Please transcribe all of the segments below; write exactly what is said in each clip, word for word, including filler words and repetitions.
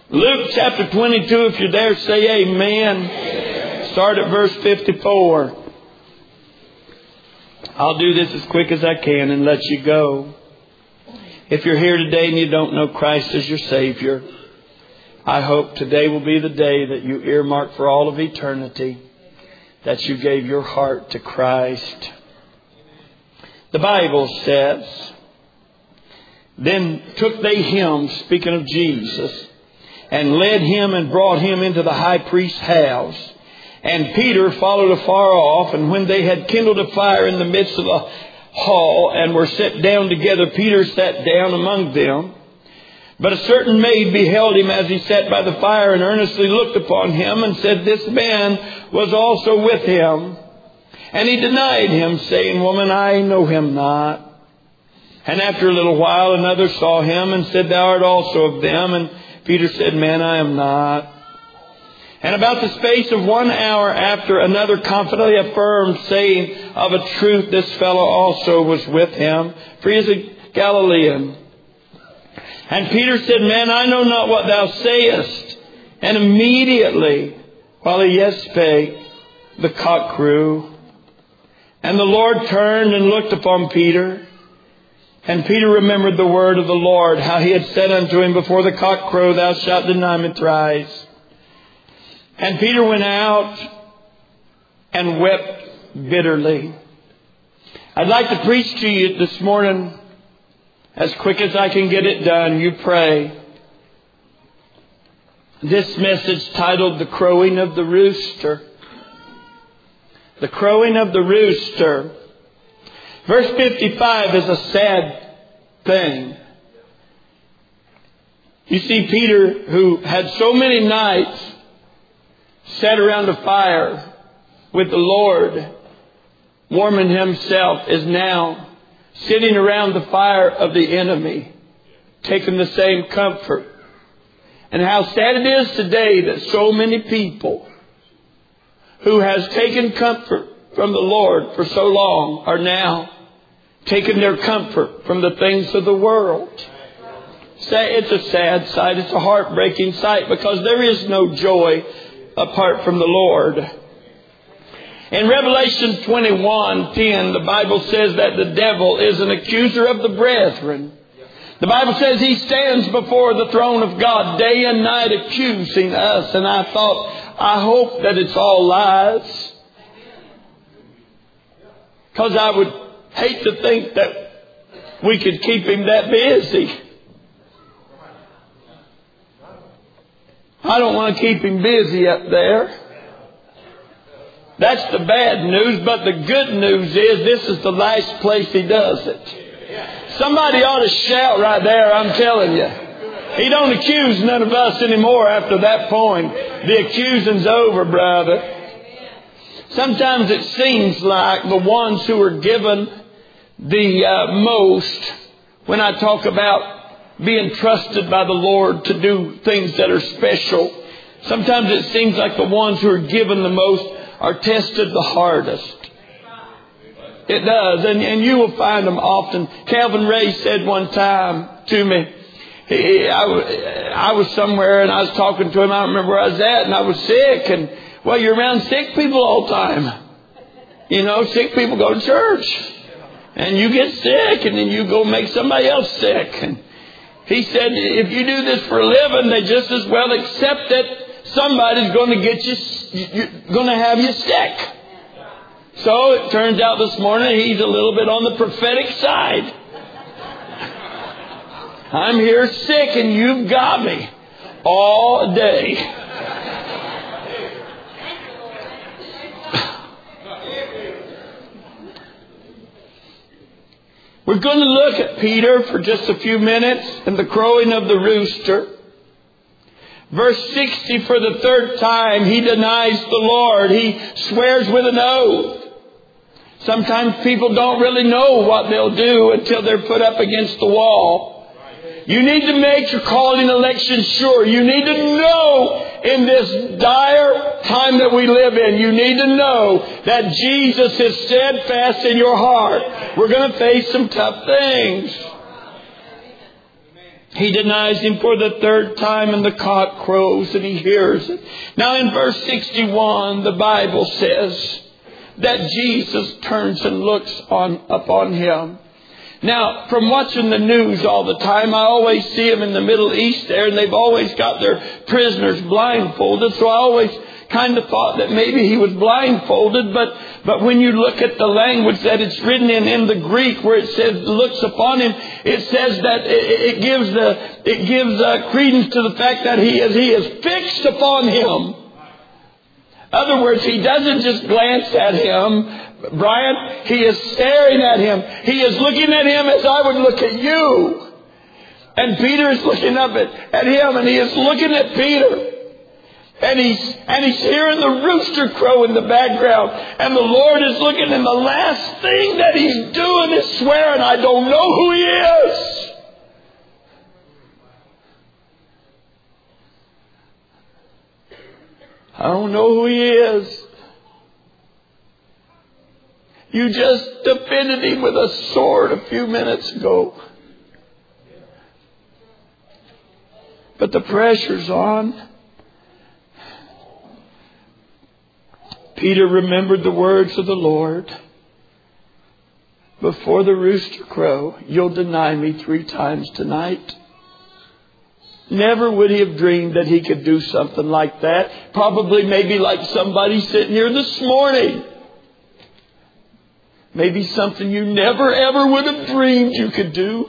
Luke chapter twenty-two, if you're there, say amen. Amen. Start at verse fifty-four. I'll do this as quick as I can and let you go. If you're here today and you don't know Christ as your Savior, I hope today will be the day that you earmark for all of eternity, that you gave your heart to Christ. The Bible says, then took they him, speaking of Jesus, and led him and brought him into the high priest's house. And Peter followed afar off. And when they had kindled a fire in the midst of the hall and were set down together, Peter sat down among them. But a certain maid beheld him as he sat by the fire, and earnestly looked upon him, and said, this man was also with him. And he denied him, saying, woman, I know him not. And after a little while another saw him, and said, thou art also of them. And Peter said, man, I am not. And about the space of one hour after, another confidently affirmed, saying, of a truth this fellow also was with him, for he is a Galilean. And Peter said, man, I know not what thou sayest. And immediately, while he yet spake, the cock crew. And the Lord turned and looked upon Peter. And Peter remembered the word of the Lord, how he had said unto him, before the cock crow, thou shalt deny me thrice. And Peter went out and wept bitterly. I'd like to preach to you this morning as quick as I can get it done. You pray. This message titled, The Crowing of the Rooster. The Crowing of the Rooster. Verse fifty-five is a sad thing. You see, Peter, who had so many nights sat around a fire with the Lord, warming himself, is now sitting around the fire of the enemy, taking the same comfort. And how sad it is today that so many people who has taken comfort from the Lord for so long are now taking their comfort from the things of the world. It's a sad sight. It's a heartbreaking sight, because there is no joy apart from the Lord. In Revelation twenty-one ten, the Bible says that the devil is an accuser of the brethren. The Bible says he stands before the throne of God day and night accusing us. And I thought, I hope that it's all lies, because I would hate to think that we could keep him that busy. I don't want to keep him busy up there. That's the bad news. But the good news is this is the last place he does it. Somebody ought to shout right there, I'm telling you. He don't accuse none of us anymore after that point. The accusing's over, brother. Sometimes it seems like the ones who are given the uh, most, when I talk about being trusted by the Lord to do things that are special, sometimes it seems like the ones who are given the most are tested the hardest. It does. And, and you will find them often. Calvin Ray said one time to me, he, I, I was somewhere and I was talking to him. I don't remember where I was at, and I was sick. And well, you're around sick people all the time. You know, sick people go to church. And you get sick, and then you go make somebody else sick. And he said, if you do this for a living, they just as well accept that somebody's going to get you, you're going to have you sick. So it turns out this morning he's a little bit on the prophetic side. I'm here sick and you've got me all day. We're going to look at Peter for just a few minutes and the crowing of the rooster. Verse sixty, for the third time he denies the Lord. He swears with an oath. Sometimes people don't really know what they'll do until they're put up against the wall. You need to make your calling election sure. You need to know in this dire time that we live in, you need to know that Jesus is steadfast in your heart. We're going to face some tough things. He denies him for the third time, and the cock crows, and he hears it. Now in verse sixty-one, the Bible says that Jesus turns and looks on upon him. Now, from watching the news all the time, I always see them in the Middle East there, and they've always got their prisoners blindfolded. So I always kind of thought that maybe he was blindfolded, but but when you look at the language that it's written in in the Greek, where it says looks upon him, it says that it, it gives the it gives uh, credence to the fact that he is he is fixed upon him. In other words, he doesn't just glance at him, Brian. He is staring at him. He is looking at him as I would look at you. And Peter is looking up at, at him, and he is looking at Peter. And he's, and he's hearing the rooster crow in the background. And the Lord is looking, and the last thing that he's doing is swearing, I don't know who he is. I don't know who he is. You just defended him with a sword a few minutes ago. But the pressure's on. Peter remembered the words of the Lord. Before the rooster crow, you'll deny me three times tonight. Never would he have dreamed that he could do something like that. Probably maybe like somebody sitting here this morning. Maybe something you never ever would have dreamed you could do.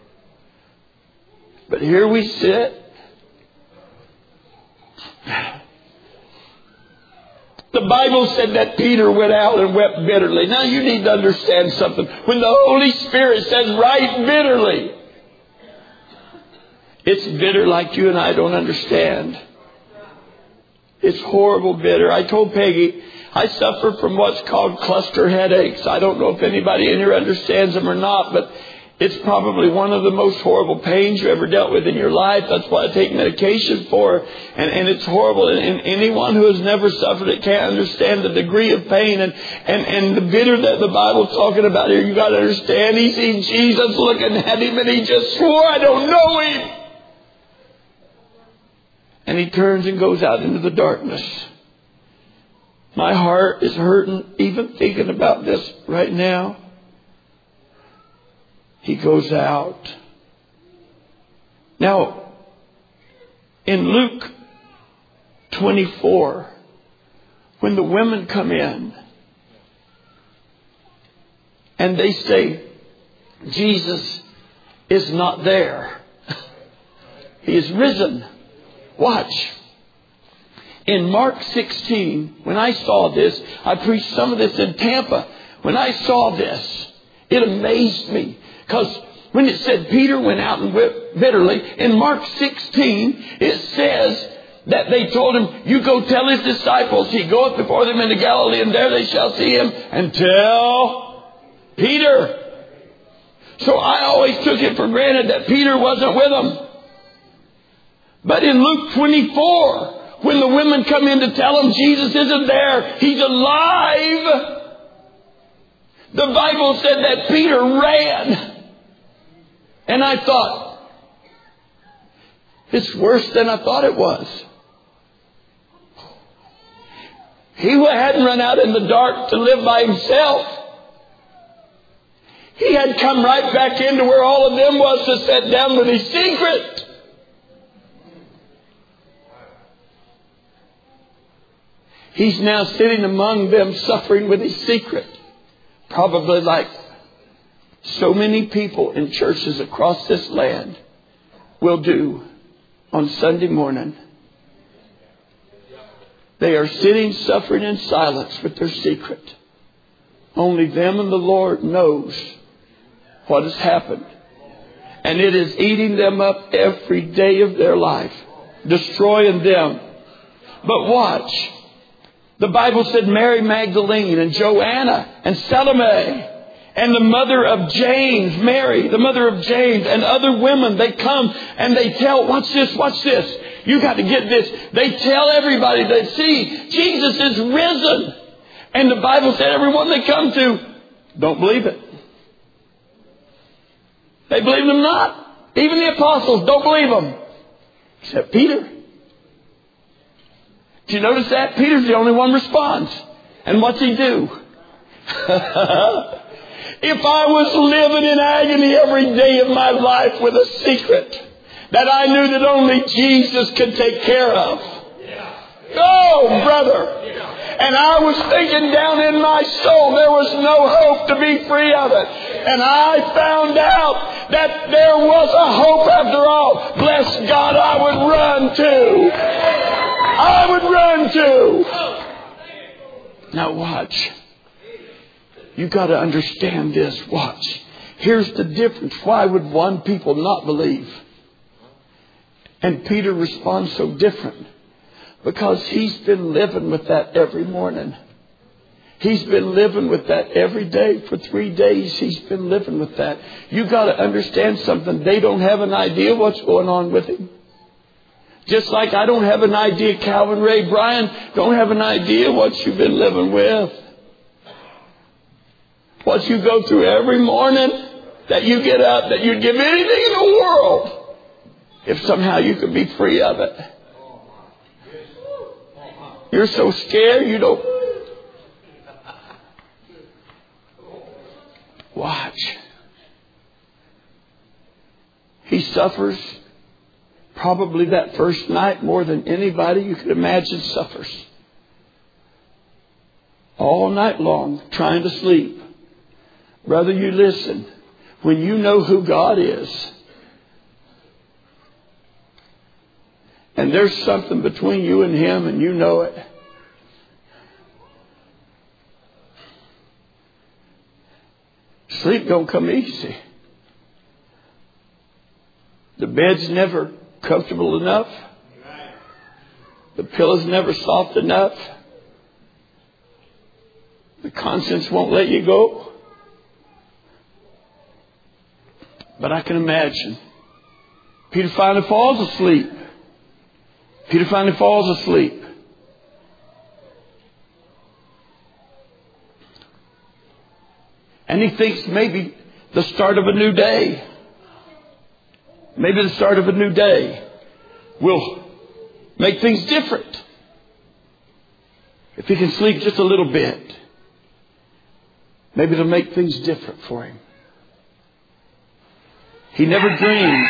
But here we sit. The Bible said that Peter went out and wept bitterly. Now you need to understand something. When the Holy Spirit says write bitterly, it's bitter like you and I don't understand. It's horrible bitter. I told Peggy, I suffer from what's called cluster headaches. I don't know if anybody in here understands them or not, but it's probably one of the most horrible pains you ever dealt with in your life. That's what I take medication for. And, and it's horrible. And, and anyone who has never suffered it can't understand the degree of pain. And, and, and the bitter that the Bible's talking about here, you got to understand. He seen Jesus looking at him, and he just swore, I don't know him. And he turns and goes out into the darkness. My heart is hurting even thinking about this right now. He goes out. Now, in Luke twenty-four, when the women come in and they say, Jesus is not there. He is risen. Watch. In Mark sixteen, when I saw this, I preached some of this in Tampa. When I saw this, it amazed me. Because when it said Peter went out and wept bitterly, in Mark sixteen, it says that they told him, you go tell his disciples, he goeth before them into Galilee, and there they shall see him, and tell Peter. So I always took it for granted that Peter wasn't with them. But in Luke twenty-four, when the women come in to tell him Jesus isn't there, he's alive, the Bible said that Peter ran. And I thought, it's worse than I thought it was. He hadn't run out in the dark to live by himself. He had come right back into where all of them was to sit down with his secret. He's now sitting among them suffering with his secret. Probably like so many people in churches across this land will do on Sunday morning. They are sitting suffering in silence with their secret. Only them and the Lord knows what has happened. And it is eating them up every day of their life, destroying them. But watch. The Bible said Mary Magdalene and Joanna and Salome and the mother of James, Mary, the mother of James, and other women, they come and they tell, watch this, watch this. You got to get this. They tell everybody that, see, Jesus is risen. And the Bible said everyone they come to don't believe it. They believe him not. Even the apostles don't believe him. Except Peter. Did you notice that? Peter's the only one responds. And what's he do? If I was living in agony every day of my life with a secret that I knew that only Jesus could take care of. Oh, brother. And I was thinking down in my soul there was no hope to be free of it. And I found out that there was a hope after all. Bless God, I would run to. I would run to. Now watch. You got to understand this. Watch. Here's the difference. Why would one people not believe? And Peter responds so different. Because he's been living with that every morning. He's been living with that every day. For three days he's been living with that. You got to understand something. They don't have an idea what's going on with him. Just like I don't have an idea, Calvin Ray Bryan don't have an idea what you've been living with. What you go through every morning, that you get up, that you'd give anything in the world if somehow you could be free of it. You're so scared you don't. Watch. He suffers probably that first night more than anybody you could imagine suffers. All night long trying to sleep. Brother, you listen. When you know who God is, and there's something between you and Him and you know it, sleep don't come easy. The bed's never comfortable enough. The pillow's never soft enough. The conscience won't let you go. But I can imagine. Peter finally falls asleep. Peter finally falls asleep. And he thinks maybe the start of a new day. Maybe the start of a new day will make things different. If he can sleep just a little bit, maybe it'll make things different for him. He never dreamed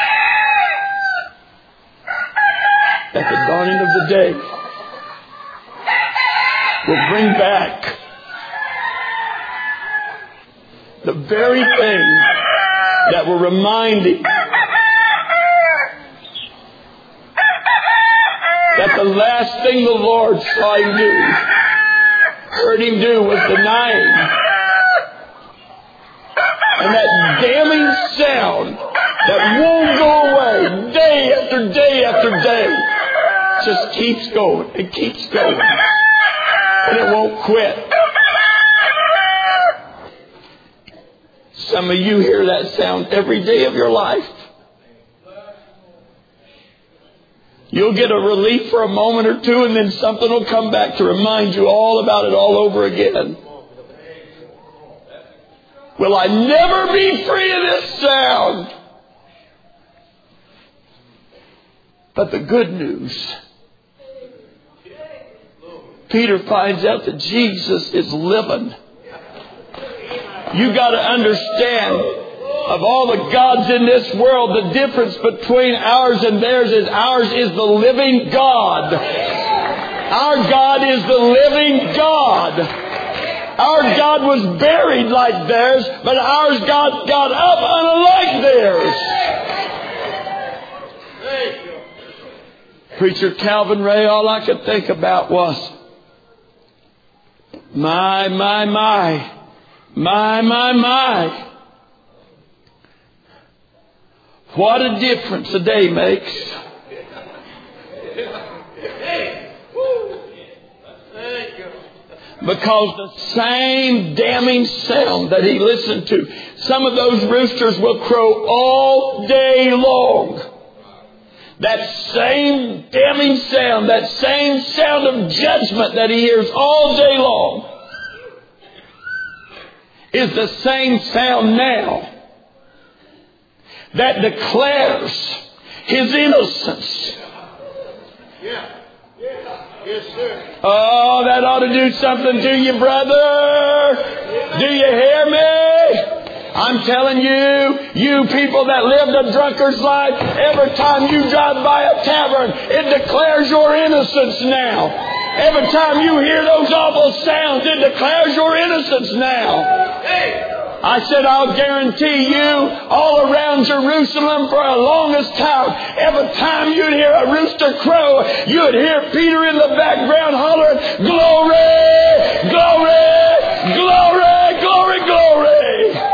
that the dawning of the day will bring back the very thing that will remind him that the last thing the Lord saw him do, heard him do, was deny him. And that damning sound that won't go away day after day after day just keeps going and keeps going. And it won't quit. Some of you hear that sound every day of your life. You'll get a relief for a moment or two, and then something will come back to remind you all about it all over again. Will I never be free of this sound? But the good news, Peter finds out that Jesus is living. You got to understand, of all the gods in this world, the difference between ours and theirs is ours is the living God. Our God is the living God. Our God was buried like theirs, but ours God got up unlike theirs. Preacher Calvin Ray, all I could think about was, my, my, my, my, my, my. What a difference a day makes. Because the same damning sound that he listened to, some of those roosters will crow all day long. That same damning sound, that same sound of judgment that he hears all day long, is the same sound now that declares His innocence. Yeah. Yes, sir. Oh, that ought to do something to you, brother. Do you hear me? I'm telling you, you people that lived a drunkard's life, every time you drive by a tavern, it declares your innocence now. Every time you hear those awful sounds, it declares your innocence now. I said, I'll guarantee you, all around Jerusalem for the longest time, every time you'd hear a rooster crow, you'd hear Peter in the background hollering, glory, glory, glory, glory, glory.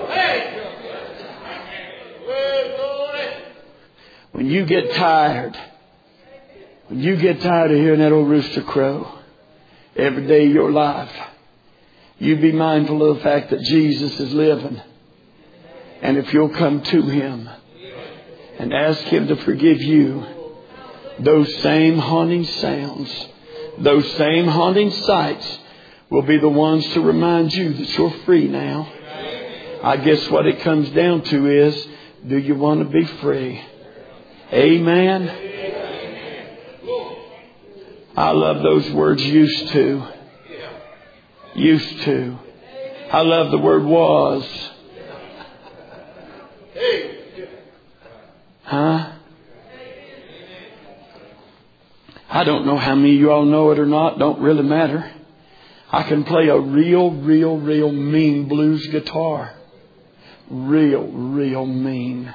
When you get tired, when you get tired of hearing that old rooster crow every day of your life, you be mindful of the fact that Jesus is living. And if you'll come to Him and ask Him to forgive you, those same haunting sounds, those same haunting sights will be the ones to remind you that you're free now. I guess what it comes down to is, do you want to be free? Amen. I love those words, used to. Used to. I love the word was. Huh? I don't know how many of you all know it or not. Don't really matter. I can play a real, real, real mean blues guitar. Real, real mean.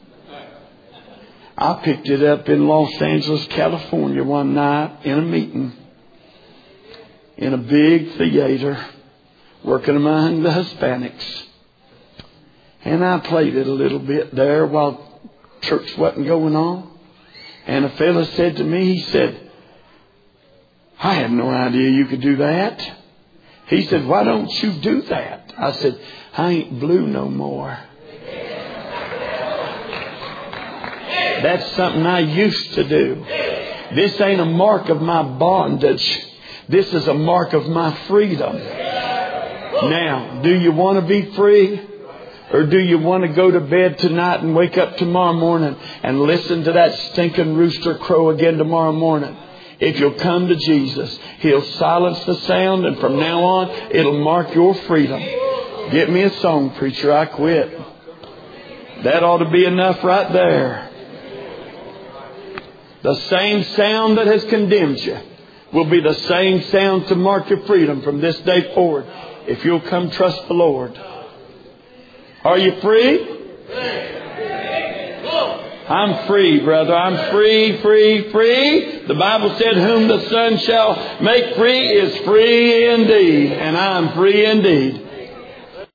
I picked it up in Los Angeles, California one night in a meeting. In a big theater, working among the Hispanics. And I played it a little bit there while church wasn't going on. And a fella said to me, he said, I had no idea you could do that. He said, why don't you do that? I said, I ain't blue no more. That's something I used to do. This ain't a mark of my bondage. This is a mark of my freedom. Now, do you want to be free? Or do you want to go to bed tonight and wake up tomorrow morning and listen to that stinking rooster crow again tomorrow morning? If you'll come to Jesus, He'll silence the sound, and from now on, it'll mark your freedom. Get me a song, preacher. I quit. That ought to be enough right there. The same sound that has condemned you will be the same sound to mark your freedom from this day forward, if you'll come trust the Lord. Are you free? I'm free, brother. I'm free, free, free. The Bible said, whom the Son shall make free is free indeed. And I'm free indeed.